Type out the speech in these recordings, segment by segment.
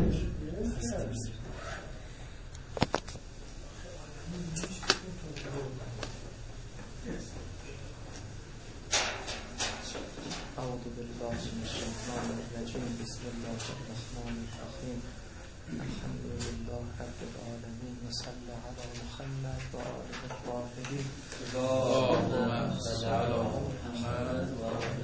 اعوذ بالله من الشیطان الرجیم بسم الله الرحمن الرحیم الحمد لله رب العالمین و صلی علی محمد و آله الطاهرین اللهم صل علی محمد و آله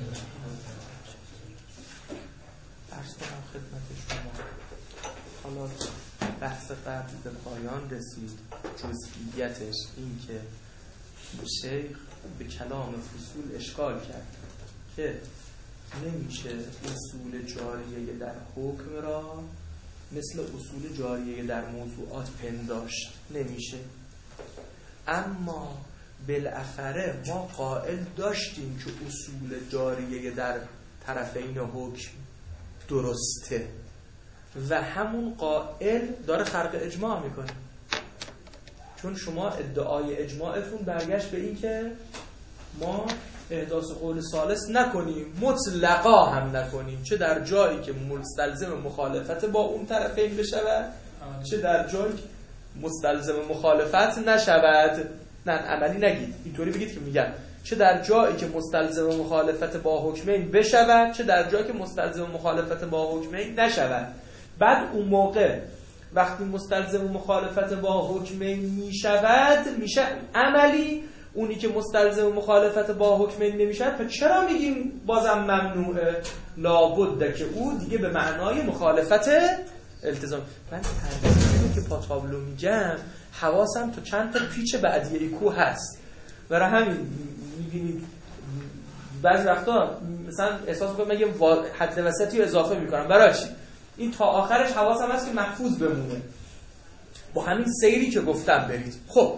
عرض کنم خدمت شما. حالا بحث قبل به پایان رسید. جزئیاتش این که شیخ به کلام فصول اشکال کرد که نمیشه اصول جاریه در حکم را مثل اصول جاریه در موضوعات پنداشت، نمیشه. اما بالاخره ما قائل داشتیم که اصول جاریه در طرفین حکم درسته و همون قائل داره خرق اجماع میکنه، چون شما ادعای اجماعتون برگشت به این که ما احداث قول ثالث نکنیم، مطلقا هم نکنیم، چه در جایی که مستلزم مخالفت با اون طرفین بشود چه در جایی که مستلزم مخالفت نشود. نه عملی نگید، اینطوری بگید که میگن چه در جایی که مستلزم مخالفت با حکمین بشود چه در جایی که مستلزم مخالفت با حکمین نشود. بعد اون موقع وقتی مستلزم مخالفت با حکمین میشه عملی، اونی که مستلزم مخالفت با حکمین نمیشه پس چرا میگیم بازم ممنوعه؟ لابد که او دیگه به معنای مخالفت التزام. من ترجمه که پاتابلو میگم حواسم تو چند تا پیچ بعدیه کو هست، برای همین میبینید بعضی وقتا مثلا احساس میکنم من یه حد وسطی رو اضافه میکنم. برای چی؟ این تا آخرش حواسم هست که محفوظ بمونه. با همین سیری که گفتم برید. خب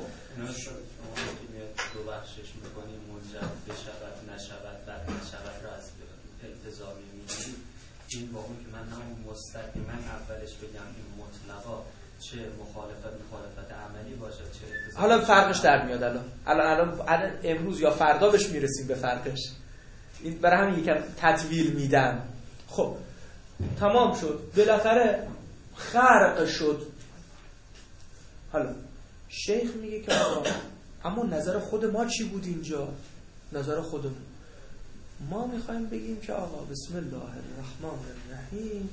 دو بخشش میکنیم، منجر بشود نشود و نشود را از التزامی میگیم. این با اون که من همون مستقیما اولش بگم این مطلقا چه مخالفت عملی باشه چه التزامی. حالا فرقش در میاد. الان امروز یا فردا بهش میرسیم به فرقش. این برای همین یکم تطویل میدم. خب تمام شد، بالاخره خرق شد. حالا شیخ میگه که اما نظر خود ما چی بود اینجا؟ نظر خودمون ما میخوایم بگیم که آقا بسم الله الرحمن الرحیم،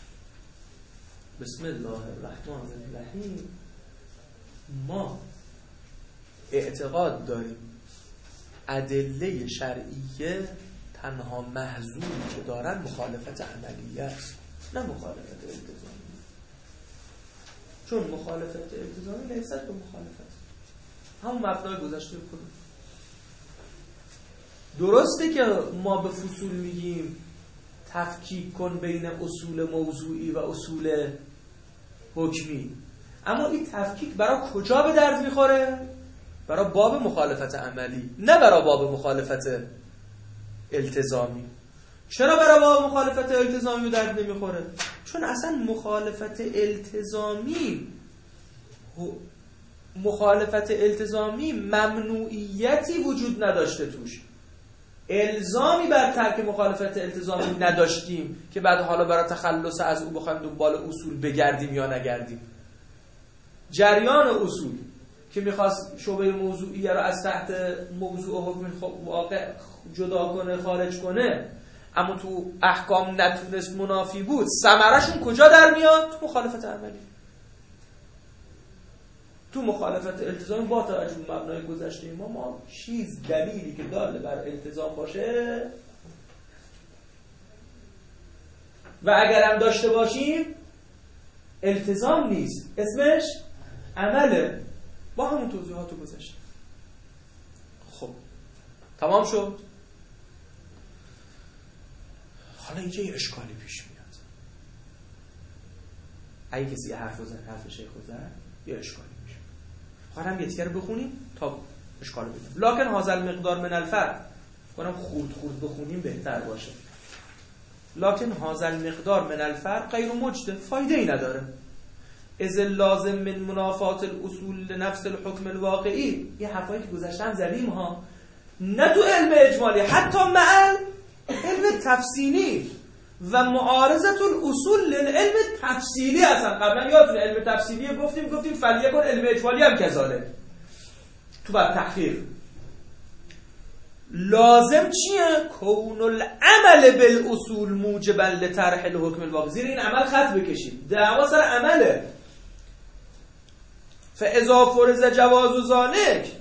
بسم الله الرحمن الرحیم، ما اعتقاد داریم ادله شرعیه تنها محظوری که دارن مخالفت عملیه است، نه مخالفت التزامی. چون مخالفت التزامی لیست به مخالفت همون مبنای گذشته کنیم. درسته که ما به فصول میگیم تفکیک کن بین اصول موضوعی و اصول حکمی، اما این تفکیک برای کجا به درد میخوره؟ برای باب مخالفت عملی، نه برای باب مخالفت التزامی. چرا برای باب مخالفت التزامی به درد نمیخوره؟ چون اصلا مخالفت التزامی ممنوعیتی وجود نداشته توش، الزامی بر ترک مخالفت التزامی نداشتیم که بعد حالا برای تخلص از او بخوایم دنبال اصول بگردیم یا نگردیم. جریان اصول که میخواست شعبه موضوعیه رو از تحت موضوع حکم واقع جدا کنه، خارج کنه، اما تو احکام نتونست منافی بود، ثمرشون کجا در میاد؟ مخالفت عملی. تو مخالفت التزام با توجه به مبنای گذشته ما چیز دلیلی که دال بر التزام باشه و اگر هم داشته باشیم التزام نیست، اسمش عمله، با همون توضیحات گذشته. خب تمام شد. حالا اینجا یه اشکالی پیش میاد. اگه کسی حرف شیخ زد یه اشکالی میشه. خواهرم یه تیکه رو بخونیم تا اشکال رو بدیم. لکن هازل مقدار من الفرد، کنم خورد بخونیم بهتر باشه. لکن هازل مقدار من الفرد غیر مجد، فایده ای نداره. از لازم من منافات الاصول لنفس الحکم الواقعی. یه حرفایی که گذاشتن زدیم ها، نه تو علم اجمالی، حتی مع علم تفصیلی. و معارضه الاصول للعلم تفصیلی هستن. قبلا یادتونه علم تفصیلی گفتیم فلیکن علم اجمالی هم کذالک تو بعد تحقیق. لازم چیه؟ کون العمل بالاصول موجبا لطرح الحکم الواقع. زیر این عمل خط بکشید، دعوا سر عمله. فاذا فرض جواز ذلک،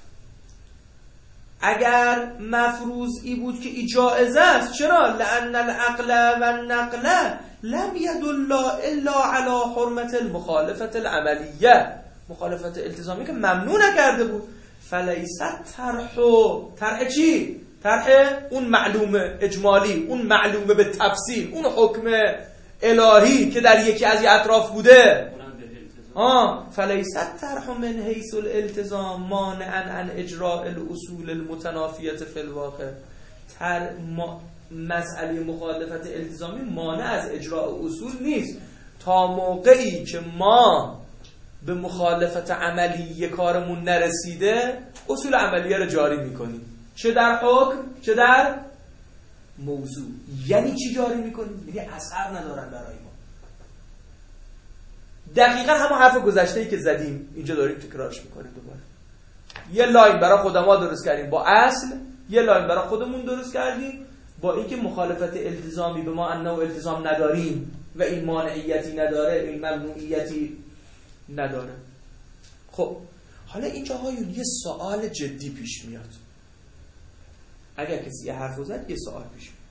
اگر مفروض ای بود که ای جائز است. چرا؟ لان العقل و النقل لم يدل الا على حرمت المخالفت العملیه، مخالفت التزامی که ممنوع نکرده بود. فلیست طرح چی؟ طرح اون معلوم اجمالی، اون معلوم به تفصیل، اون حکم الهی که در یکی از اطراف بوده. فلیست طرح من حیث الالتزام مانعا عن اجراء الاصول المتنافیه فی الواقع. مسئله مخالفت التزامی مانع از اجراء اصول نیست تا موقعی که ما به مخالفت عملی کارمون نرسیده اصول عملیه رو جاری میکنیم، چه در حکم چه در موضوع. یعنی چی جاری میکنیم؟ یعنی اثر ندارن برای ما. دقیقا همون حرف گذشته‌ای که زدیم اینجا داریم تکرارش میکنیم دوباره. یه لاین برای خودمون درست کردیم با اصل، یه لاین برای خودمون درست کردیم با اینکه مخالفت التزامی به ما انه التزام نداریم و این مانعیتی نداره، این ممنوعیتی نداره. خب حالا اینجا یه سوال جدی پیش میاد. اگر کسی یه حرف زد یه سوال پیش میاد.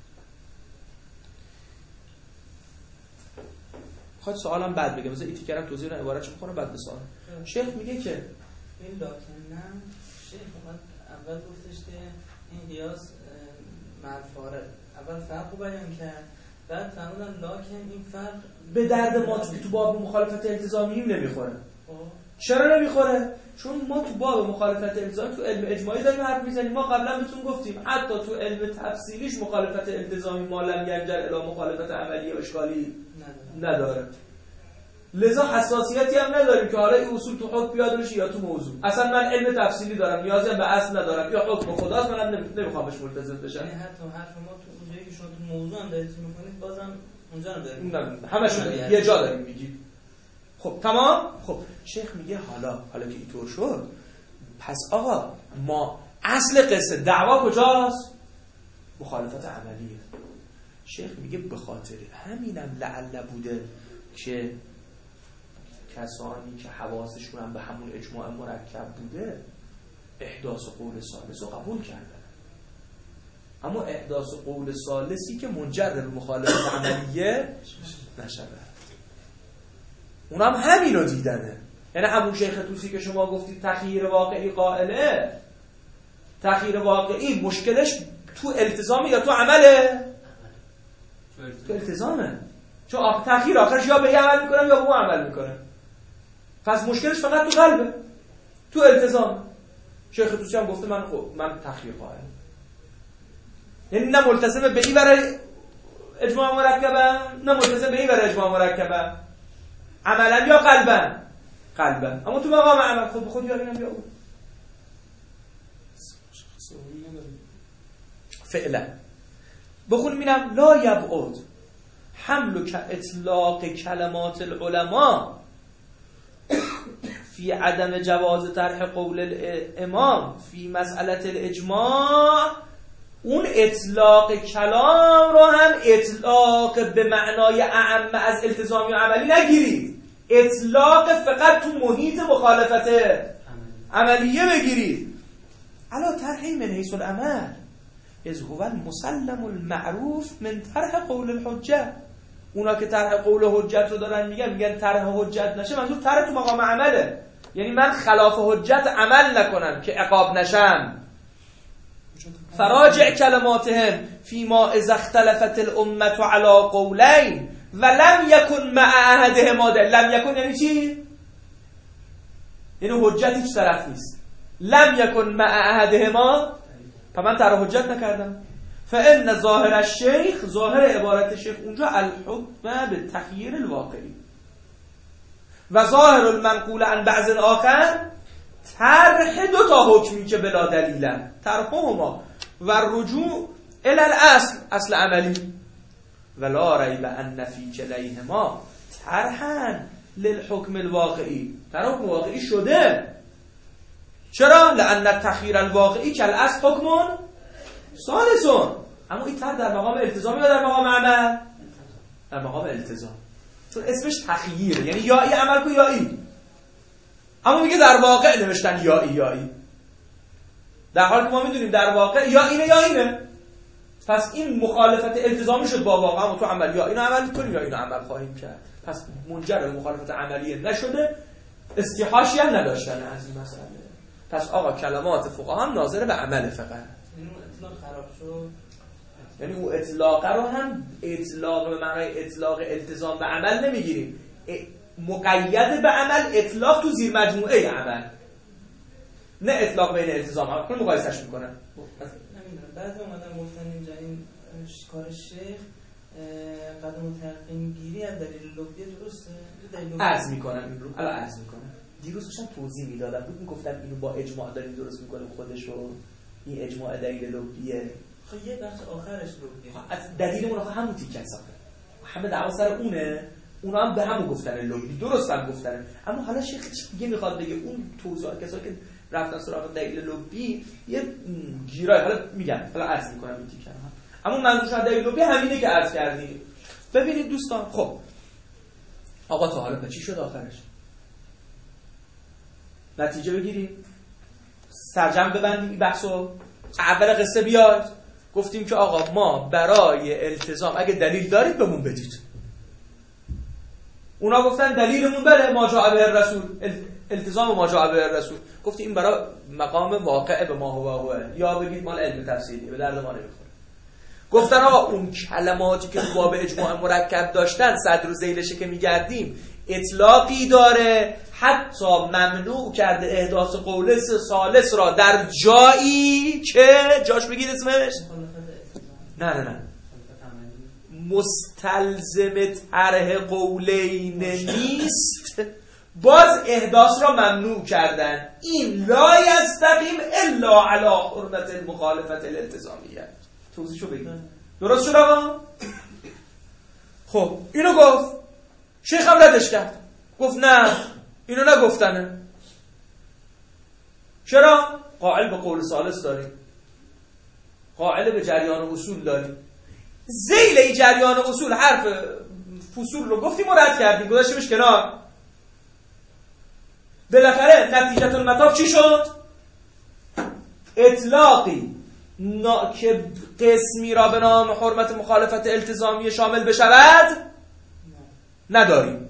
خواهد سوالم بعد بگم، مثلا ایتی کردم توضیح رو عبارتش میکنم بعد به سوال. شیخ میگه که این لاکنم شیخ اول گفتش که این قیاس منفاره، اول فرق رو بیان کرد، بعد فهمیدم لاکن این فرق به درد ما تو باب مخالفت التزامی نمیخوره. چرا نمیخوره؟ چون ما تو باب مخالفت التزامی تو علم اجمالی داریم حرف میزنیم. ما قبلا بهتون گفتیم حتی تو علم تفصیلیش مخالفت التزامی ما لم ینجر الی مخالفت عملی و اشکالی نداره. لذا حساسیتی هم نداریم که حالا این اصول تو حکم بیاد بشه یا تو موضوع. اصلا من علم تفصیلی دارم، نیازی به اصل ندارم، یا حکم خداست، منم نمیخوام بهش ملتزم بشم. یعنی حتی حرف ما تو اونجایی که شما تو موضوع هم دارید میکنید بازم اونجا هم دارید. همشون یه جا داریم میگید. خب تمام. خب شیخ میگه حالا که اینطور شد، پس آقا ما اصل قصه دعوا کجاست؟ مخالفت عملیه. شیخ میگه به خاطر همینم لعل بوده که کسانی که حواسشون هم به همون اجماع مرکب بوده احداث قول ثالث رو قبول کردن، اما احداث قول ثالثی که منجر به مخالفت عملیه نشود. اونم همین رو دیدنه. یعنی همون شیخ طوسی که شما گفتید تغییر واقعی قائله، تغییر واقعی مشکلش تو التزامه یا تو عمله؟ تو التزامه. چون تغییر آخرش یا به یه عمل میکنم یا به اون عمل میکنم. پس مشکلش فقط تو قلبه، تو التزام. شیخ طوسی هم گفته من تغییر قائلم. یعنی نه ملتزم به این برای اجماع مرکبه، نه ملتزم به این برای اجماع مرکبه. عملا یا قلبا. اما تو مقام عمل خود به خود یا اینم یا اون. فعلا بخون میرم لا یبعد حمل اطلاق کلمات العلماء فی عدم جواز طرح قول الامام فی مسئله الاجماع. اون اطلاق کلام رو هم اطلاق به معنای اعم از التزامی و عملی نگیرید، اطلاق فقط تو محیط مخالفت عملیه بگیرید. علا طرح من حیث العمل از هو المسلم المعروف من طرح قول الحجه. اونا که طرح قول حجت رو دارن میگن طرح حجت نشه، منظور طرح تو مقام عمله. یعنی من خلاف حجت عمل نکنم که عقاب نشم. فراجع کلماتهم فيما اذا اختلفت الامه على قولين ولم يكن مع احدهما لم يكن یعنی چی؟ یعنی حجت هیچ طرف نیست. لم يكن مع احدهما، من طرح حجت نکردم. فان ظاهر الشیخ، ظاهر عبارت شیخ اونجا الحکم به تغییر الواقعی و ظاهر المنقول عن بعض آخر طرح دو تا حکمی که بلا دلیلن، طرحهما و رجوع الی الاصل، اصل عملی. ولا ریب ان فی کلیهما طرحا للحکم الواقعی. در حکم واقعی شده. چرا؟ لان التخییر الواقعی کالاصل حکم ثالث. اما این طرح در مقام التزام یا در مقام عمل؟ در مقام التزام، چون اسمش تخییره، یعنی یا ای عمل کو یا ای. اما میگه در واقع نوشتن یا ای، در حالی که ما میدونیم در واقع یا اینه یا اینه. پس این مخالفت التزامی شد با واقع. اما تو عمل یا اینو عمل کنیم یا اینو عمل خواهیم کرد. پس منجر به مخالفت عملیه نشده، استیحاشی هم نداشتن از این مسئله. پس آقا کلمات فقها هم ناظر به عمل فقط. این اطلاق خراب شد، یعنی او اطلاق رو هم اطلاق به معنای اطلاق التزام به عمل نمیگیریم، مقید به عمل، اطلاق تو زیر مجموعه عمل، نه اطلاق بین التزام عمل. کل مقایسش میکنن. نمیدونم بعضی اومدن گفتن اینجا این کار شیخ قدم متحقین گیری از دلیل لغوی درسته؟ عرض میکنم این رو. الان عرض میکنم. دیروز داشتم توضیح میدادم، بود میگفتم اینو با اجماع داریم درست میکنیم خودشو، این اجماع دلیل لغویه. خب یه بخش آخرش لغویه. از دلیلمون آخه همون تیکه ساخته. همه دعوا سر اونه. اونا هم به همون گفتن لغوی، درست هم گفتن. اما حالا شیخ دیگه میخواد بگه اون توضیحات کسایی که رفتن سراغ دلیل لغوی یه گیرای، حالا میگم، حالا عرض میکنم این تیکه هم. اما منظورش از دلیل لغوی همینه که عرض کردیم. ببینید دوستان، خب آقا تا حالا چی شد آخرش؟ نتیجه بگیریم، سرجم ببندیم این بحثو. اول قصه بیاد، گفتیم که آقا ما برای التزام اگه دلیل دارید بهمون بدید. اونا گفتن دلیلمون بله ما جاء به الرسول، التزام ما جاء به الرسول. گفتیم این برای مقام واقع به ما هو، یا بگید مال علم تفسیری به درد ما نمیخوره. گفتن آقا اون کلماتی که تو باب اجماع مرکب داشتن، صدر و ذیلشه که میگردیم، اطلاقی داره، حتی ممنوع کرده احداث قول ثالث را در جایی که جاش بگید اسمش نه مستلزم طرح قولین نیست، باز احداث را ممنوع کردن. این لا یستقیم الا علی حرمت المخالفت الالتزامیه. توضیحشو بگید. درست شد آقا؟ خب اینو گفت، شیخ هم ردش کرد، گفت نه اینو نگفتنه. چرا؟ قائل به قول ثالث داریم، قائل به جریان اصول داریم. ذیل ای جریان اصول حرف فصول رو گفتیم و رد کردیم، گذاشتیمش کنار. بالاخره نتیجه المطاف چی شد؟ اطلاقی که قسمی را به نام حرمت مخالفت التزامی شامل بشود نداریم.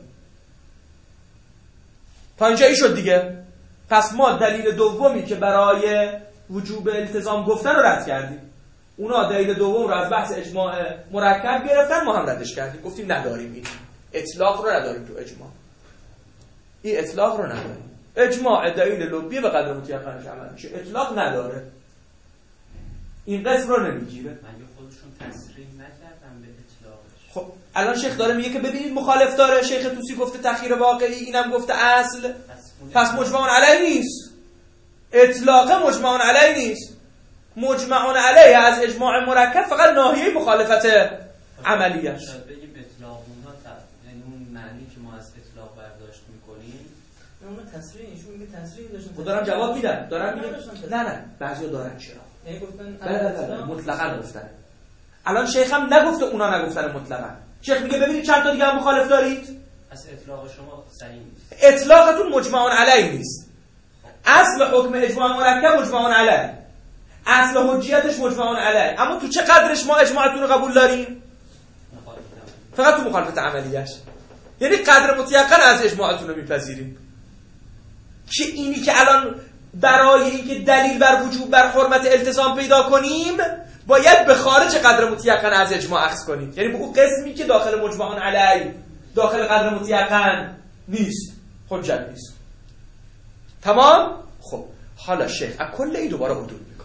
تا اینجا ای شد دیگه. پس ما دلیل دومی که برای وجوب التزام گفتن رو رد کردیم. اونا دلیل دوم رو از بحث اجماع مرکب گرفتن، ما هم ردش کردیم، گفتیم نداریم، این اطلاق رو نداریم تو اجماع، این اطلاق رو نداریم. اجماع دلیل لبی به قدر متیقنش عمل میشه، اطلاق نداره، این قسم رو نمیگیره. مگه خودشون تصریح نکردن به اطلاقش؟ خب الان شیخ داره میگه که ببینید مخالف داره. شیخ توسی گفته تخییر واقعی، اینم گفته اصل، پس مجمع علیه نیست. اطلاق مجمع علیه نیست. مجمع علیه از اجماع مرکب فقط ناحیه مخالفت عملیه. شاید بگیم اطلاق اونها یعنی اون معنی که ما از اطلاق برداشت میکنیم. اون تصریح ایشون میگه تصریح داشتن. خب دارم جواب میدم، دارم میگم نه بعضیا دارن. چرا؟ یعنی گفتن بله مطلقاً گفتن. الان شیخ هم نگفته اونا نگفتن مطلقاً. شیخ میگه ببینید چند تا دیگه هم مخالف دارید؟ از اطلاق شما صحیح نیست. اطلاقتون مجمع علیه نیست. اصل حکم اجماع مرکب مجمع علیه، اصل حجیتش مجمع علیه، اما تو چه قدرش ما اجماعتون رو قبول داریم؟ فقط تو مخالفت عملیش. یعنی قدر متیقن از اجماعتون رو میپذیریم که اینی که الان برای اینکه دلیل بر وجوب بر حرمت التزام پیدا کنیم باید به خارج قدر متیقن از اجماع اخذ کنیم، یعنی به اون قسمی که داخل مجمع علیه، داخل قدر متیقن نیست، حجت نیست. تمام؟ خب حالا شیخ از کل این دوباره عدول میکنه.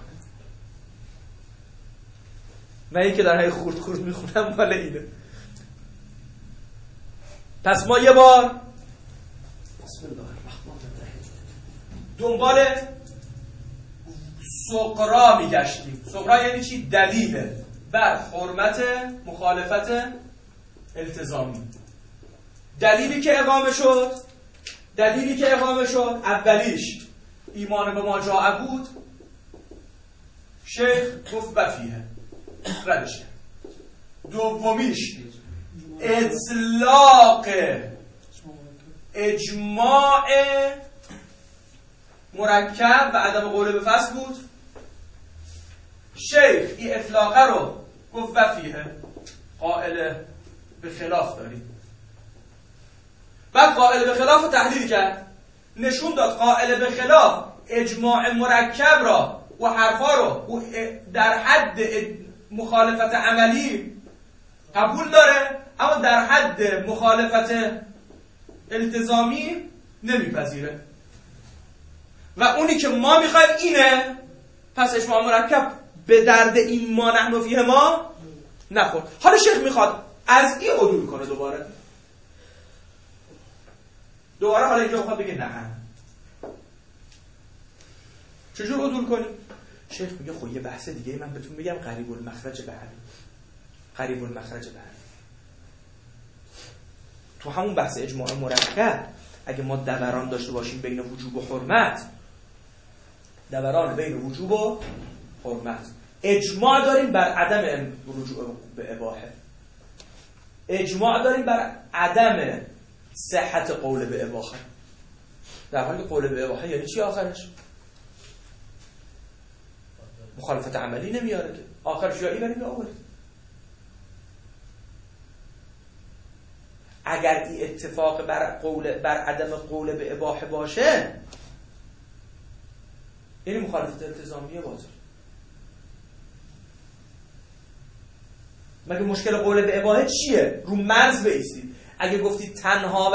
من این که در های خورد میخونم مال اینه. پس ما یه بار بسم الله الرحمن الرحیم دنبال سغرا میگشتیم. سغرا یعنی چی؟ دلیل بر حرمت مخالفت التزامی. دلیلی که اقامه شد اولیش ایمان به ما جاء بود، شیخ گفت بفیه ردشه. دومیش اطلاق اجماع مرکب و عدم قول به فصل بود، شیخ این اطلاقه رو گفت وفیه قائل به خلاف داریم. بعد قائل به خلاف رو تحلیل کرد، نشون داد قائل به خلاف اجماع مرکب را و حرفا رو در حد مخالفت عملی قبول داره، اما در حد مخالفت التزامی نمیپذیره. و اونی که ما میخوایم اینه، پس اجماع مرکب به درد این ما نحن فیه ما نخورد. حالا شیخ میخواد از این عدول کنه دوباره حالا اینجا میخواد بگه نه. چجور عدول کنی؟ شیخ میگه خب یه بحث دیگه من بهتون بگم، قریب المخرج به همین. تو همون بحث اجماع مرکب اگه ما دوران داشته باشیم بین وجوب و حرمت، دوران بین وجوب و حرمت، اجماع داریم بر عدم رجوع به اباحه، اجماع داریم بر عدم صحت قول به اباحه. در حالی که قول به اباحه یعنی چی آخرش؟ مخالفت عملی نمیاره که آخرش یا این بریم یا اول. اگر این اتفاق بر عدم قول به اباحه باشه، یعنی مخالفت التزامیه باطل. مگه مشکل قول به اباحه چیه؟ رو مرز بایستید. اگه گفتید تنها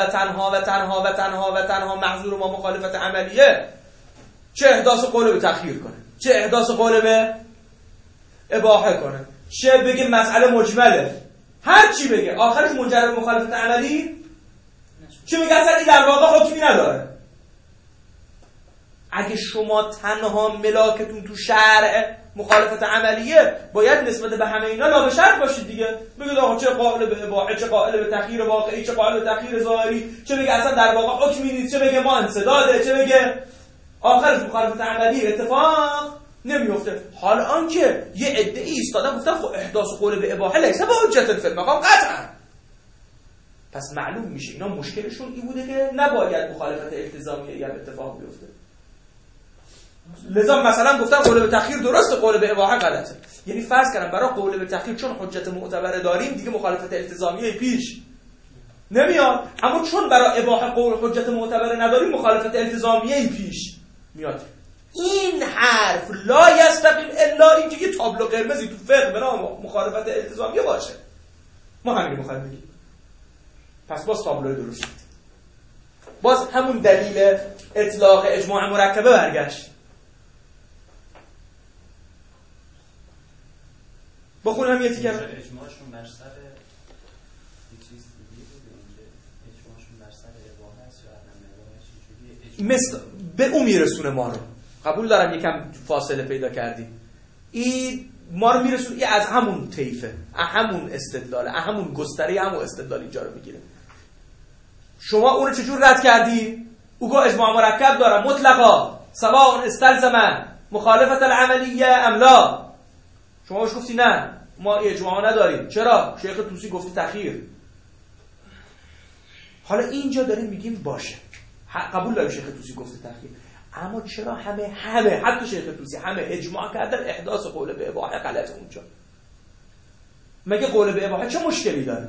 محظور ما مخالفت عملیه، چه احداث قول به تأخیر کنه، چه احداث قول به اباحه کنه، چه بگه مسئله مجمله، هر چی بگه آخرش منجر به مخالفت عملی، چه بگه اصلا این در واقع حکمی نداره. اگه شما تنها ملاکتون تو شرع مخالفت عملیه، باید نسبت به همه اینا لا به شرط باشید دیگه. بگید آقا چه قائل به اباحه، چه قائل به تأخیر واقعی، چه قائل به تأخیر ظاهری، چه بگه اصلا در واقع حکمی نیست، چه بگه ما انسداده، چه بگه آخرش مخالفت عملی اتفاق نمیفته. حال آنکه یه عده ایستادن گفتن خب احداث قول به اباحه لیس به حجت فی المقام قطعا، پس معلوم میشه اینا مشکلشون این بوده که نباید مخالفت التزامیه هم اتفاق بیفته. لذا مثلا گفتن قول به تأخیر درسته، قول به اباحه غلطه. یعنی فرض کردم برای قول به تأخیر چون حجت معتبر داریم دیگه مخالفت التزامیه پیش نمیاد، اما چون برای اباحه قول حجت معتبر نداریم مخالفت التزامیه پیش میاد. این حرف لا یستقیم الا اینکه یه تابلو قرمزی تو فقه به نام مخالفت التزامیه باشه. ما همین رو می‌خوایم بگیم. پس باز تابلوی درست، باز همون دلیل اطلاق اجماع مرکبه برگشت. بخونم یه تیکه اجماعشون بر سر چیز دیگه بود، اجماعشون بر سر اباحه است یا عدم اباحه چجوریه؟ مثل به اون میرسونه ما رو. قبول دارم یکم فاصله پیدا کردیم. این ما رو میرسونه، این از همون طیفه، همون استدلاله، همون گستره، همون استدلال اینجا رو میگیره. شما اون رو چجور رد کردی؟ او گفت اجماع مرکب دارم مطلقا سواء استلزم مخالفت العملیه ام لا. شما بهش گفتی نه ما اجماع نداریم. چرا؟ شیخ طوسی گفتی تأخیر. حالا اینجا داریم میگیم باشه قبول داریم شیخ طوسی گفتی تأخیر، اما چرا همه حتی شیخ طوسی همه اجماع کردن احداث قول به اباحه غلطه اونجا؟ مگه قول به اباحه چه مشکلی داره؟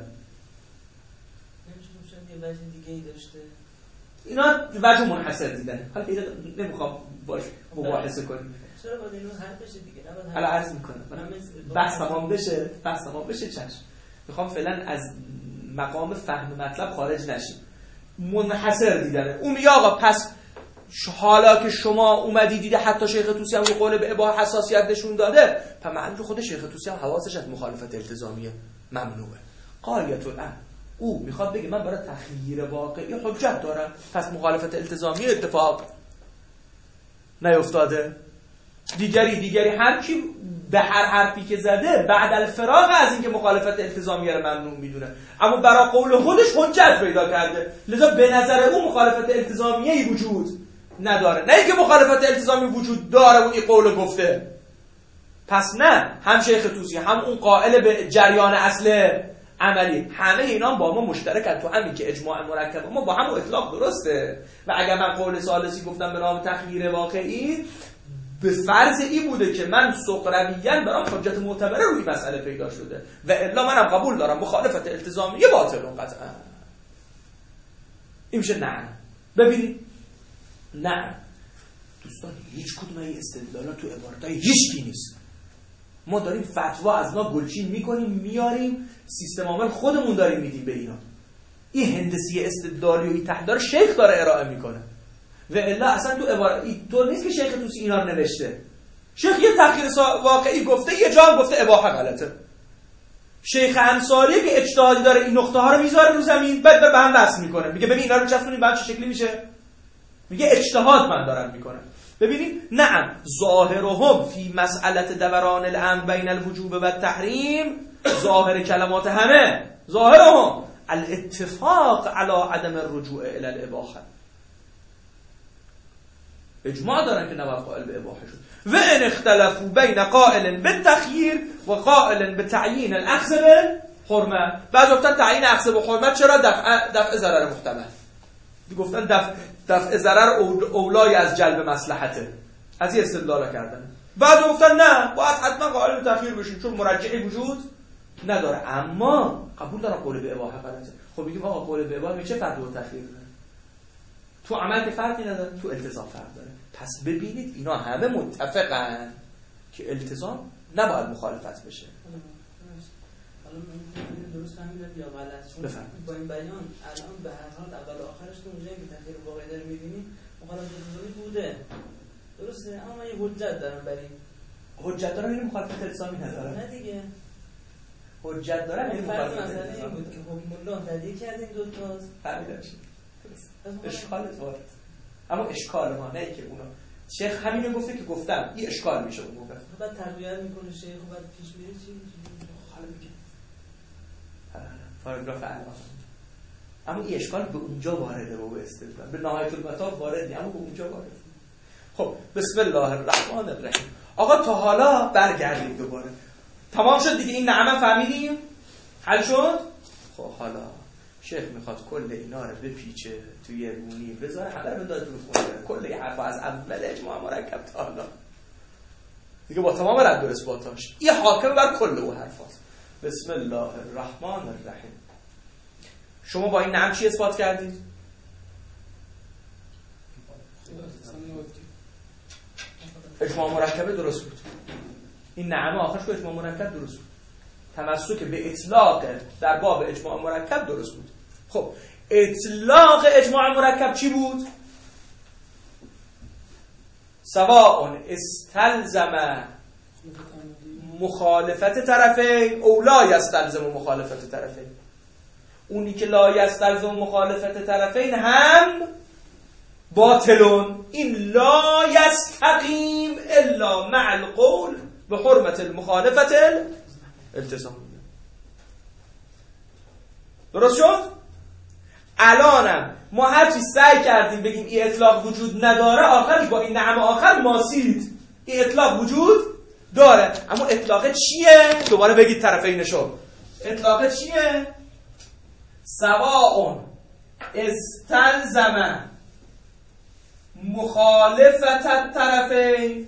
یه وجه دیگه ای داشته. اینا وجه منحصر دیدن. حالا اینا نمیخوام باش مباحثه کنیم. چرا باید اینو حرفش دیگه نباید حالا عرض میکنم بحث تمام بشه چشم. میخوام فعلا از مقام فهم مطلب خارج نشیم، منحصر دیدنه. اون میگه آقا پس حالا که شما اومدی دیده حتی شیخ طوسی هم قول به اباحه حساسیت نشون داده، پس معنی خود شیخ طوسی هم حواسش از مخالفت التزامیه ممنوعه. قالیت الان او میخواد بگه من برای تخییر واقعی حجت دارم، پس مخالفت التزامیه اتفاق نیفتاده. دیگری هر کی به هر حرفی که زده بعد الفراغ از اینکه مخالفت التزامیه رو ممنوع میدونه، اما برای قول خودش حجت پیدا کرده، لذا به نظر او مخالفت التزامیه‌ای وجود نداره، نه اینکه مخالفت التزامی وجود داره و این قول گفته. پس نه هم شیخ طوسی هم اون قائل به جریان اصل عملی، همه اینا با ما مشترکن تو همین که اجماع مرکب ما با هم اطلاق درسته. و اگر من قول ثالثی گفتم به نام تخییر واقعی، به فرض این بوده که من سقرویاً برام حجت معتبره روی مسئله پیدا شده و الا منم قبول دارم مخالفت التزامیه باطل قطعا. این میشه نه. ببینید نه دوستان، هیچ کدوم این استدلالا تو عبارتای هیچکی نیست. ما داریم فتوا از نا گلچین میکنیم میاریم، سیستم عامل خودمون داریم میدیم به اینا. این هندسی استدلالی و این تحلیل شیخ داره ارائه میکنه و الا اصلا تو عبارت تو نیست که شیخ توسی اینا رو نوشته. شیخ یه تخییر واقعی گفته، یه جا هم گفته اباحه غلطه. شیخ انصاری که اجتهادی داره این نقطه ها رو میذاره رو زمین، بعد به هم وصل میکنه، میگه ببین اینا رو چسبونیم بعد چه شکلی میشه. میگه اجتهاد من دارم میکنم. ببینید نعم ظاهرهم فی مسئله دوران الامر بین الوجوب و التحریم، ظاهر کلمات همه ظاهرهم الاتفاق علی عدم الرجوع الی الاباحه. اجماع دارن که نباید قائل به اباحه شد. و ان اختلفوا بین قائل بالتخییر و قائل بتعیین الاخذ بالحرمه. بعضی گفتن تعیین اخذ بالحرمه چرا دفع ضرر محتمل، گفتن دفع ضرر اولای از جلب مصلحته، از این استدلال کردن. بعد گفتن نه باید حتما قائل به تخییر بشیم چون مرجعی وجود نداره، اما قبول دارن قول به اباحه غلطه. خب میگیم آقا قول به اباحه چه فرق با تخییر داره؟ تو عمل که فرقی نداره، تو التزام فرق داره. پس ببینید اینا همه متفقن که التزام نباید مخالفت بشه. حالا من درست فهمیدم یا غلط؟ چون با این بیان الان به هر حال اول و آخرش تو اونجایی که تغییر واقعی داره می‌بینی مخالفت التزامی بوده، درسته؟ اما من یه حجت دارم برای حجت دارم، این مخالفت التزامی نداره. نه دیگه حجت دارم، این مخالفت التزامی این بود که حکم الله تدیه کردیم دو تاست فهمیدش. اشکال وارد، اما اشکال ما نه که اونا شیخ همینو گفته که گفتم این اشکال میشه اون موقع. بعد تقویت میکنه شیخ و بعد پیش میره چی؟ حالا میگه پاراگراف اول، اما این اشکال به اونجا وارده و به استدلال به نهایت المطاف وارد نیست، اما به اونجا وارد. خب بسم الله الرحمن الرحیم. آقا تا حالا برگردیم دوباره، تمام شد دیگه، این نعمه فهمیدیم حل شد. خب حالا شیخ میخواد کل اینا رو بپیچه توی یه گونی بذاره همه رو بندازه تو خونه، کل این حرفا از اول اجماع مرکب تا حالا دیگه با تمام رد و اثباتاش این حاکم بر کل اون حرفاست. بسم الله الرحمن الرحیم. شما با این نعم چی اثبات کردید؟ اجماع مرکب درست بود. این نعمه آخرش که اجماع مرکب درست بود، تمسک به اطلاق در باب اجماع مرکب درست بود. خب اطلاق اجماع مرکب چی بود؟ سواء استلزم مخالفت طرفین او لا یستلزم مخالفت طرفین. اونی که لا یستلزم مخالفت طرفین هم باطلون، این لا یستقیم الا مع القول به حرمت المخالفت التزام. درست شد؟ الانم ما هرچی سعی کردیم بگیم این اطلاق وجود نداره، آخرش با این نعم آخر ماسید این اطلاق وجود داره. اما اطلاق چیه؟ دوباره بگید طرفینشو. اطلاق چیه؟ سواء استلزم مخالفت الطرفین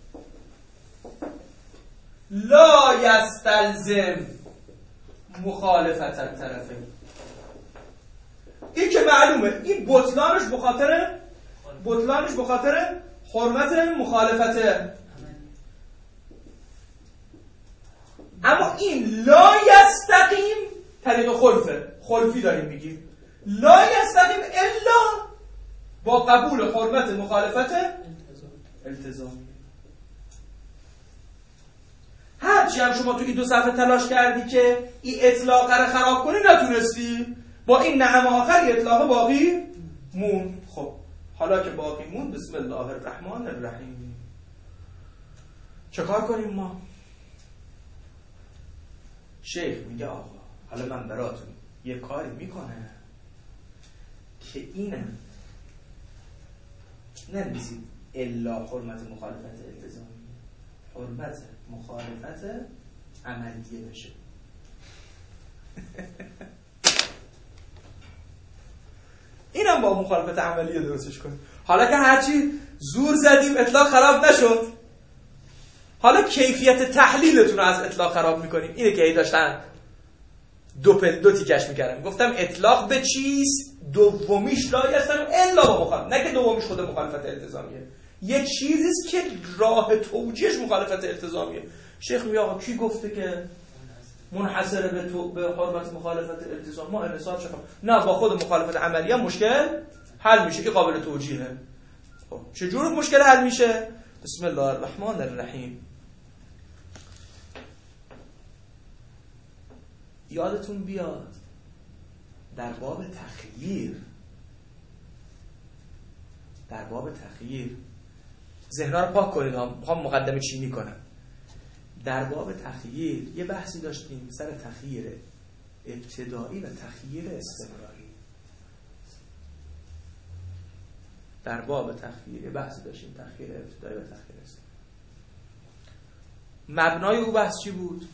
لا یستلزم مخالفت الطرفین. این که معلومه این بطلانش بخاطر حرمت مخالفت. اما این لا یستقیم طریق خلفی داریم میگیم، لا یستقیم الا با قبول حرمت مخالفت التزامی. هرچی هم شما تو این دو صفحه تلاش کردی که این اطلاق رو خراب کنی نتونستی، با این نعم آخر اطلاق باقی مون. خب حالا که باقی مون بسم الله الرحمن الرحیم. چکار کنیم ما؟ شیخ میگه آقا حالا من براتون یه کاری میکنه که اینم ننویسید الا حرمت مخالفت التزامی، حرمت مخالفت عملیه بشه. اینم با مخالفت عملیه درستش کنیم. حالا که هرچی زور زدیم اطلاق خراب نشد، حالا کیفیت تحلیلتون رو از اطلاق خراب میکنیم. اینه که ای داشتن دو تیکش میکردم، گفتم اطلاق به چیست، دومیش لایستم الا با مخالفت، نه که دومیش خود مخالفت التزامیه، یه چیزیست که راه توجیهش مخالفت التزامیه. شیخ میگه آقا کی گفته که منحصر به حرمت مخالفت التزام؟ ما انحصار شدیم نه با خود مخالفت عملیه مشکل حل میشه که قابل توجیهه. خب چجور مشکل حل میشه؟ بسم الله الرحمن الرحیم. یادتون بیاد در باب تخییر ذهن‌ها رو پاک کنید، میخوام مقدمه چینی کنم. در باب تخییر یه بحثی داشتیم سر تخییر ابتدایی و تخییر استمراری. در باب تخییر یه بحثی داشتیم تخییر ابتدایی و تخییر استمراری. مبنای او بحث چی بود؟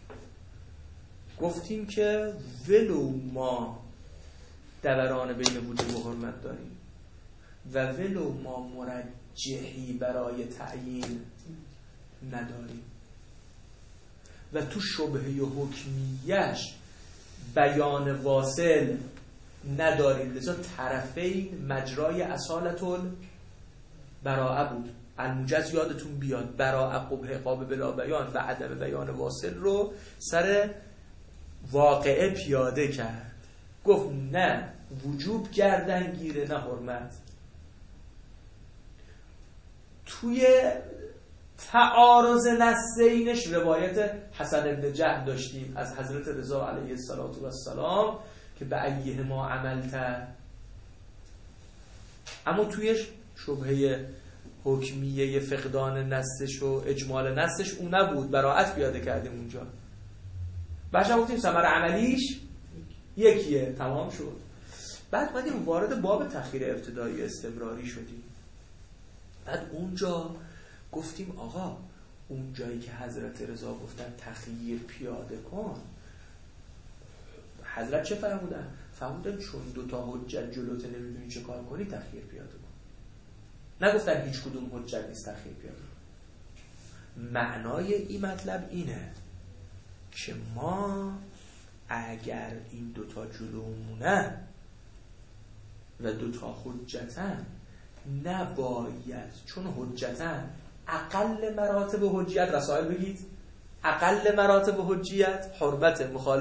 گفتیم که ولو ما دوران بین وجوب و حرمت داریم و ولو ما مرجحی برای تعیین نداریم و تو شبهه و حکمیش بیان واصل نداریم، لذا طرفین مجرای اصالت البراءه بود. الموجز یادتون بیاد براءه قبح قابل بلا بیان و عدم بیان واصل رو سر واقعه پیاده کرد، گفت نه وجوب گردنگیره نه حرمت. توی تعارض نصینش روایت حسن بن جهل داشتیم از حضرت رضا علیه السلام که به ایه ما عملت، اما توی شبهه حکمیه فقدان نصش و اجمال نصش اون نبود، براءت پیاده کردیم اونجا. باشم گفتیم ثمره عملیش یکیه، تمام شد. بعد اومدیم وارد باب تخییر ابتدایی استمراری شدیم. بعد اونجا گفتیم آقا اون جایی که حضرت رضا گفتن تخییر پیاده کن، حضرت چه فرمودن؟ فرمودن چون دوتا حجت جلوت نمیدونی چه کار کنی تخییر پیاده کن. نگفتن هیچ کدوم حجت نیست تخییر پیاده کن. معنای این مطلب اینه که ما اگر این دوتا جلومونه و دوتا حجتن نباید، چون حجتن اقل مراتب حجیت، رسائل بگید اقل مراتب حجیت حرمت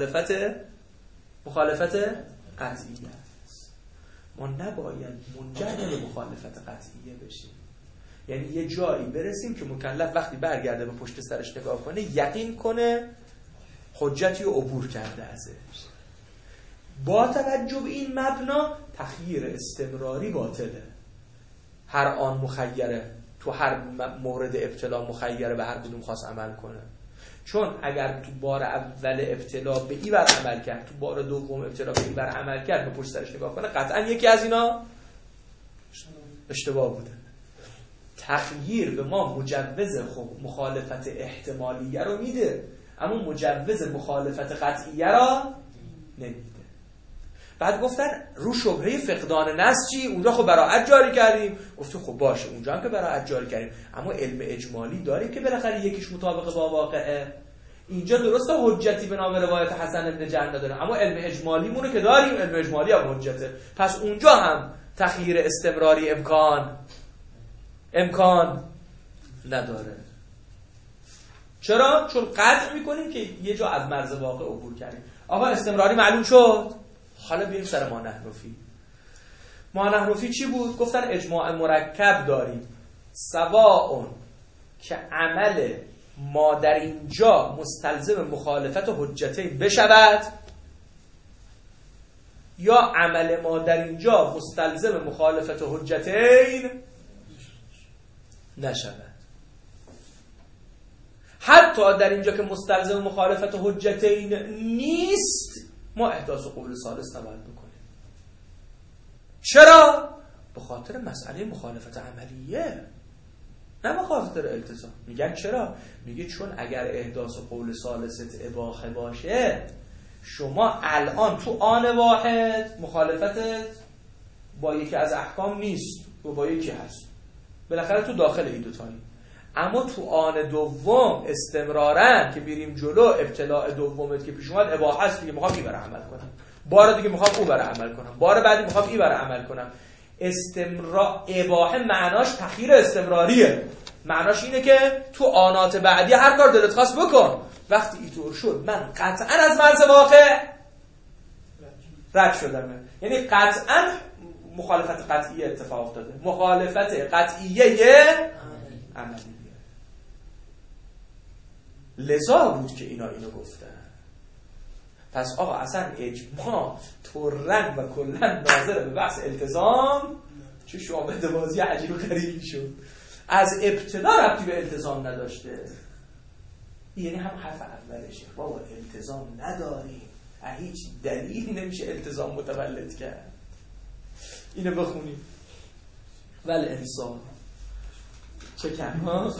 مخالفت قطعیه است. ما نباید منجر به مخالفت قطعیه بشیم، یعنی یه جایی برسیم که مکلف وقتی برگرده به پشت سرش نگاه کنه یقین کنه حجتی رو عبور کرده ازش. با توجه به این مبنا تخییر استمراری باطله. هر آن مخیره، تو هر مورد ابتلا مخیره به هر کدوم خاص عمل کنه. چون اگر تو بار اول ابتلا به این بر عمل کرد، تو بار دوم ابتلا به این بر عمل کرد، به پشت سرش نگاه کنه، قطعا یکی از اینا اشتباه بوده. تخییر به ما مجوز مخالفت احتمالیه رو میده، اما مجوز مخالفت قطعیه را نمیده. بعد گفتن رو شبهه فقدان نص چی؟ اونجا خب براءت جاری کردیم. گفتیم خب باشه اونجا هم که براءت جاری کردیم، اما علم اجمالی داریم که بالاخره یکیش مطابق با واقعه. اینجا درسته حجتی به نام روایت حسن بن جهل نداره، اما علم اجمالی مونه که داریم، علم اجمالی هم حجته. پس اونجا هم تخییر استمراری امکان نداره. چرا؟ چون قطع میکنیم که یه جا از مرز واقع عبور کردیم. آقا استمراری معلوم شد. حالا بیایم سر مانحنفی. مانحنفی چی بود؟ گفتن اجماع مرکب داریم، سواء که عمل ما در اینجا مستلزم مخالفت حجتین بشود یا عمل ما در اینجا مستلزم مخالفت حجتین نشود. حتی در اینجا که مستلزم مخالفت حجتین نیست ما احداث قول ثالث نباید بکنیم. چرا؟ به خاطر مسئله مخالفت عملیه، نه مخالفت التزام. میگن چرا؟ میگه چون اگر احداث قول ثالثت اباحه باشه، شما الان تو آن واحد مخالفتت با یکی از احکام نیست و با یکی هست، بالاخره تو داخل این دوتایی. اما تو آن دوم استمرارن که بیریم جلو، ابتلاع دومت که پیش اومد اباحه است دیگه، میخوام این برای عمل کنم، بار دیگه میخوام اون برای عمل کنم، بار بعدی میخوام این برای عمل کنم. اباحه معناش تخییر استمراریه، معناش اینه که تو آنات بعدی هر کار دلت خواست بکن. وقتی اینطور شد من قطعا از مرز واقع رد شدم، یعنی قطعا مخالفت قطعیه اتفاق افتاده، مخالفت قطعیه عملیه. لذا بود که اینا اینو گفتن. پس آقا اصلا اجماع طرن و کلن ناظر به بحث التزام چه شامل بازی عجیب و غریبی شد، از ابتدا ربطی به التزام نداشته. یعنی هم حرف اولشه، بابا التزام نداریم، هیچ دلیلی نمیشه التزام متولد کرد. اینو بخونیم. ولی انسان چه کنها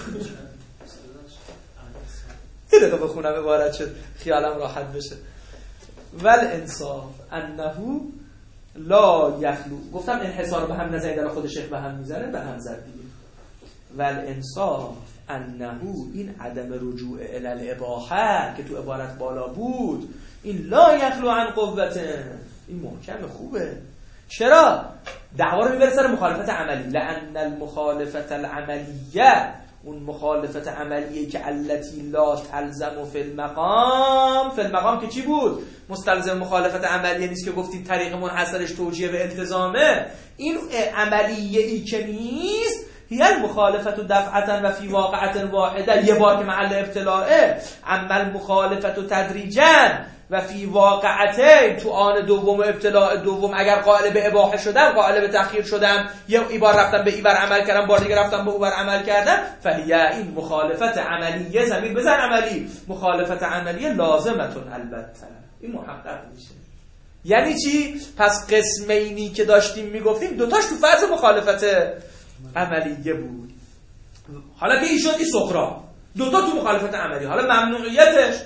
یه دقیقه بخونم عبارت شد خیالم راحت بشه. ول انصاف انه لا یخلو، گفتم انحصار به هم نزنید، در خود شیخ به هم میزنه، به هم زد دیگه. ول انصاف انه این عدم رجوع الی الاباحه که تو عبارت بالا بود، این لا یخلو عن قوته، این محکم خوبه. چرا؟ دعوا رو میبره سر مخالفت عملی. لأن المخالفت العملیه، اون مخالفت عملیه که التي لا تلزم فی المقام، فی المقام که چی بود؟ مستلزم مخالفت عملیه نیست که گفتیم طریق منحصرش توجیه به التزامه. این عملیه ای که نیست، هی المخالفت دفعتا و فی واقعت واحده، یه بار که محل ابتلاعه. اما المخالفت تدریجا و فی واقعته، تو آن دوم ابتلاع دوم اگر قائل به اباحه شدم، قائل به تأخیر شدم، یه بار رفتم به این بر عمل کردم، بار دیگه رفتم به اون بر عمل کردم، فهیه این مخالفت عملیه، زمین بزن عملی، مخالفت عملیه لازمتون البته، این محقق میشه. یعنی چی؟ پس قسمینی که داشتیم میگفتیم دوتاش تو فرض مخالفت عملیه بود. حالا که این شد این سخرا، دوتا تو مخالفت عملی، حالا ممنوعیتش،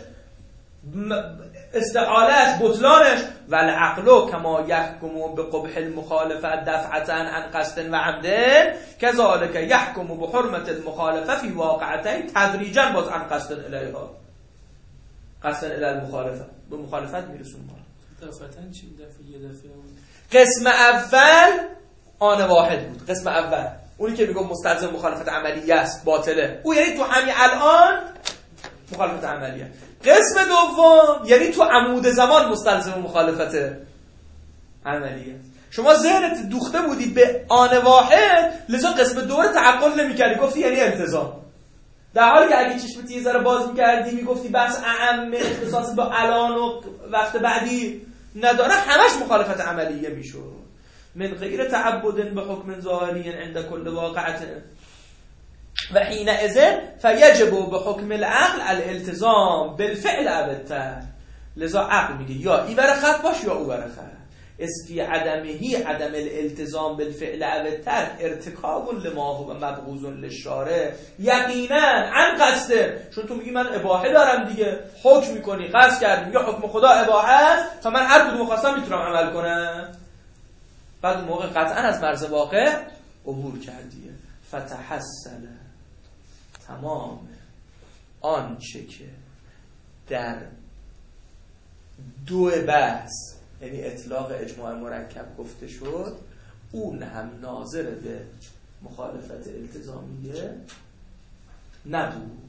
استعالش، بطلانش. والعقل کما یحکم بقبح المخالفه دفعتا عن قصد و عمد كذلك یحکم بحرمت المخالفه فی واقعتین تدریجا باز عن قصد الیها، قصد الی المخالفه، به مخالفت میرسون. دفعتن چی؟ یه دفعه قسم اول آن واحد بود، قسم اول اونی که میگم مستلزم مخالفت عملیه است، باطله، او یعنی تو همین الان مخالفت عملیه. قسم دوم یعنی تو عمود زمان مستلزم مخالفت عملیه. شما ذهنت دوخته بودی به آن واحد، لذا قسم دو رو تعقل نمی‌کردی، گفتی یعنی التزام، در حالی که اگه چشمت یه ذره باز می‌کردی میگفتی بس اعم اختصاص با الان و وقت بعدی نداره، همش مخالفت عملیه میشد. من غیر تعبد به حکم ظاهری عند کل واقعه و حینئذ فیجب به حکم العقل الالتزام بالفعل ابتر. لذا عقل میگه یا ای بر خط باش یا او بر خط. اسفی عدمهی عدم الالتزام بالفعل ابتر ارتکاب لما هو مبغوض للشارع یقینا عن قصده. چون تو میگی من اباحه دارم دیگه، حکم میکنی، قصد کردی، میگه حکم خدا اباحه است، فمن هر کدوم خواستم میتونم عمل کنم. بعد موقع قطعا از مرز واقع عبور کردیه. فتحصل تمام آنچه که در دو بحث یعنی اطلاق اجماع مرکب گفته شد، اون هم ناظر به مخالفت التزامیه نبود.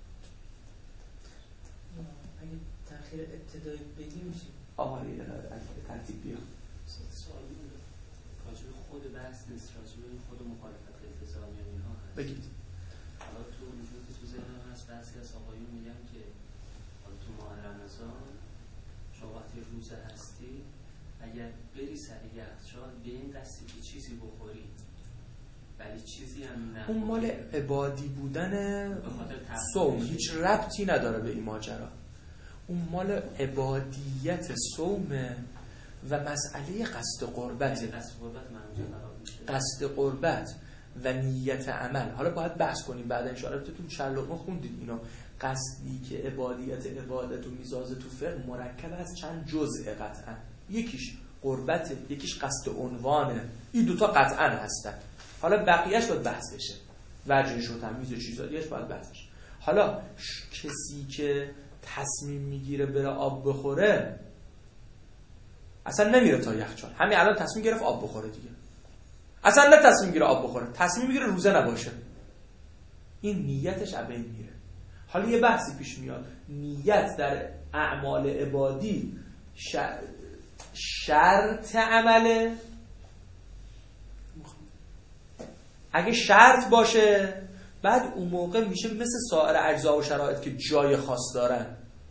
اگه تأخیر ابتدایی بگیم چی؟ آقای ترتیب بیا. سوالی راجع به خود بحث نیست، راجع به خود مخالفت التزامیه اینها هست. بگید. حالا تو وجود تو ذهنم هست بعضی از آقایون میگن که حالا تو ماه رمضان شما وقتی روزه هستی اگر بری سر یخچال به این دستی که چیزی بخوری ولی چیزی هم نه. اون مال عبادی بودن صوم هیچ ربطی نداره به این ماجرا. اون مال عبادیت صومه و مسئله قصد قربت. قصد قربت و نیت عمل. حالا باید بحث کنیم بعد ان شاء الله. تو چند لقمه خوندید اینا. قصدی که عبادت و میزاز تو فقه مرکب از چند جزء قطعا. یکیش قربت، یکیش قصد عنوانه. این دوتا قطعا هستن. حالا بقیهش باید بحث بشه. وجهش و تمیز چیزا دیگه‌اش باید بحث بشه. حالا کسی که تصمیم میگیره بره آب بخوره اصلا نمیره تا یخچال. همین الان تصمیم گرفت آب بخوره دیگه. اصلا نه تصمیم میگیره آب بخوره، تصمیم میگیره روزه نباشه. این نیتش از بین میره. حالا یه بحثی پیش میاد. نیت در اعمال عبادی شرط عمله؟ اگه شرط باشه بعد اون موقع میشه مثل سایر اجزا و شرایط که جای خاص دارن.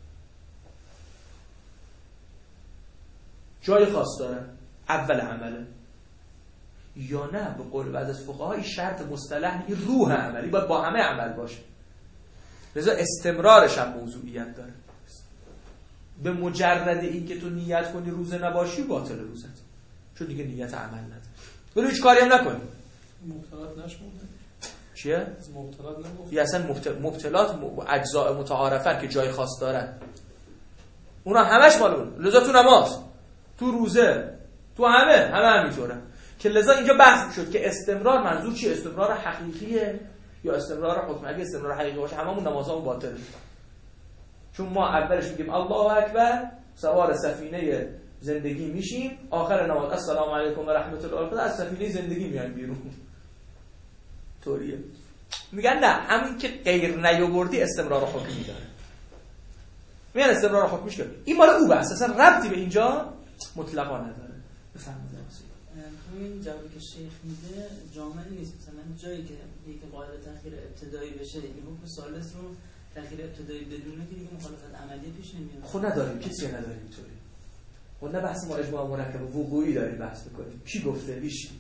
جای خاص دارن اول عمله. یا نه به قول بعض از فقها این شرط مصطلح این روح عملی باید با همه عمل باشه. لذا استمرارش هم موضوعیت داره. به مجرد این که تو نیت کنی روزه نباشی باطل روزت، چون دیگه نیت عمل نداره. ولی هیچ کاری هم نکنی. مبتلات نشمونده. چیه؟ از مبتلات نگفت. یا اصلا مبتلات اجزاء متعارفن که جای خاص دارن. اونا همش مال اون. لذا تو نماز، تو روزه، تو همه همینطوره. که لذا اینجا بحث شد که استمرار منظور چیه؟ استمرار حقیقیه یا استمرار حکم؟ اگه استمرار حقیقی باشه هممون نمازامون باطله. چون ما اولش میگیم الله اکبر، سوار سفینه زندگی میشیم، آخر نماز السلام علیکم و رحمت الله از سفینه زندگی میایم بیرون. طوریه. میگن نه، همین که غیر نیاوردی استمرار حکمی داره. میگن استمرار حکمیش که این مال او بس، اصلا ربطی به اینجا مطلقا نداره. بفرمایید. همین جوابی که شیخ میده جامع نیست. مثلا جایی که یک قاعده تأخیر ابتدایی بشه، این حکم ثالث رو تأخیر ابتدایی بدونه که دیگه مخالفت عملی پیش نمیاد. خب نداریم، کسی نداریم اینطوری. خب نه بحث ما اجماع مرکب وقوعی داریم بحث می‌کنیم. کی گفته؟ هیچ.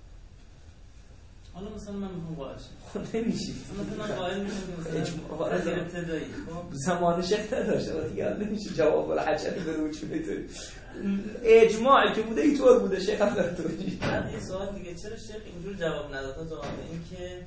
حالا مثلا من میخوام قائل شم. خب نمیشی. مثلا من قائل میشم که اجماع ابتدایی زمان شیخ نداشته دیگه نمیشه جواب ولا حجتی به روش میده. اجماعی که بوده اینطور بوده شیخ هم داشتونی. یه سوال دیگه، چرا شیخ اینجور جواب نداد؟ تا جواب این که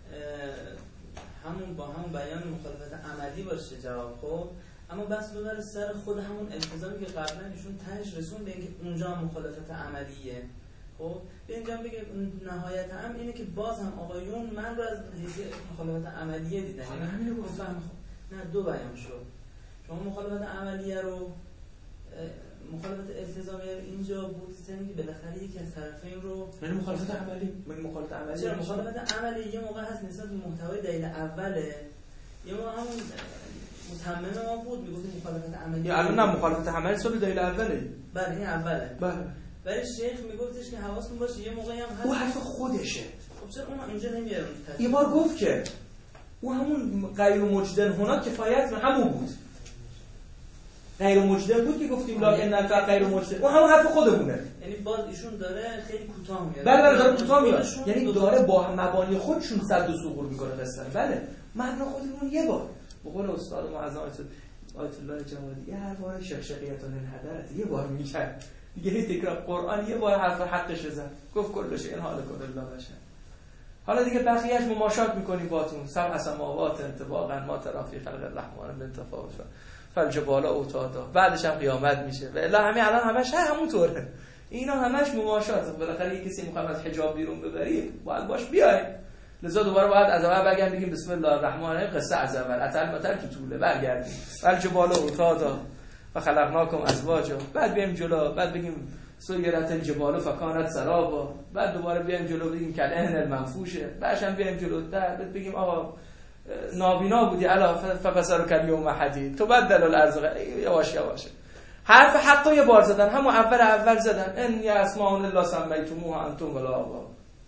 همون با همون بیان مخالفت عملی باشه جواب. خب اما بس ببره سر خود همون التزامی که قبلا ایشون تهش رسون به اینکه اونجا مخالفت عملیه. خب به اینجا بگه نهایت هم اینه که باز هم آقایون من رو از حیث مخالفت عملیه دیدن. یعنی همین رو گفتم نه دو بیان شد. شما مخالفت عملیه رو مخالفت التزامی اینجا بود یعنی که بالاخره یکی از طرفین رو یعنی مخالفت عملی. من مخالفت عملی چرا مخالفت عملی یه موقع هست نسبت به محتوای دلیل اوله، یه موقع همون متمم ما بود میگفتیم مخالفت عملی. یا الان نه مخالفت عملی سال دلیل اوله. بله این اوله. بله. ولی شیخ میگفتش که حواستون باشه یه موقعی هم هست او حرف خودشه. خب چرا اون اینجا نمیاره؟ یه بار گفت که او همون غیر مجدن هنا کفایت به همون بود. غیر مجدن بود که گفتیم لکن نفر غیر مجدن. اون همون حرف خودمونه. یعنی باز ایشون داره خیلی کوتاه میاد. بله داره کوتاه میاد. یعنی داره با مبانی خودشون صد و سوغور میکنه قصه. بله. معنا خودمون یه بار به قول استاد معظم آیت الله جوادی یه حرفای شقشقیتون الحدرت یه بار میکرد. دیگه هی تکرار قرآن یه بار حرف حقش زد. گفت کلش این حال کن الله بشه. حالا دیگه بقیه‌اش مماشات میکنیم باتون. سبع سماوات انطباقا ما ترافی خلق الرحمن من تفاوت فالجبال اوتادا. بعدش هم قیامت میشه. و الا همین الان همش همونطوره. اینا همش مماشات. بالاخره یه کسی میخواد از حجاب بیرون ببری باید باش بیای. لذا دوباره باید از اول برگردیم بگیم بسم الله الرحمن الرحیم قصه از اول اتل متل تو طوله برگردیم. فالجبال اوتادا و خلقناکم ازواجا. بعد بیایم جلو بعد بگیم سیرت الجبال فکانت سرابا. بعد دوباره بیایم جلو بگیم کلهن المنفوشه. بعدش هم بیایم جلوتر بعد بگیم آقا نابینا بودی الا فبصرک الیوم حدید تو بدل الارض. یواش یواش حرف حق یه بار زدن همون اول زدن ان اسماء الله سمیتموها انتم ولا آبا.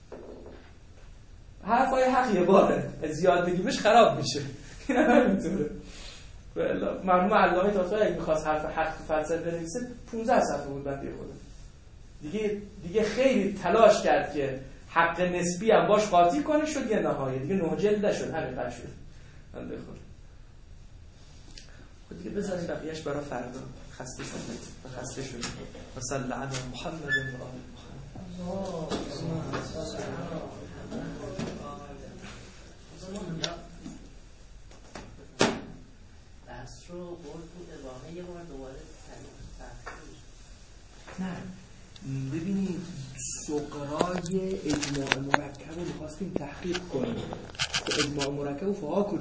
حرفای حق یه باره زیاد بگیمش خراب میشه. این همینطوره. والا مرحوم علامه طاطایی اگه می‌خواست حرف حق تو فلسفه بنویسه 15 صفحه بود بنده خدا. دیگه خیلی تلاش کرد که حق نسبی هم باش قاطی کنه شد یه نهایه دیگه 9 جلد نشد همینقدر شد. من بخور خود دیگه بذاریم بقیهش برای فردا. خسته شدیم و صلی علی محمد و آل محمد. بحث رو برد بود واقعا یه بار دوباره نه ببینید سقراء اجماع مرکب رو می‌خواستیم تحقیق کنیم. اجماع مرکب و فقها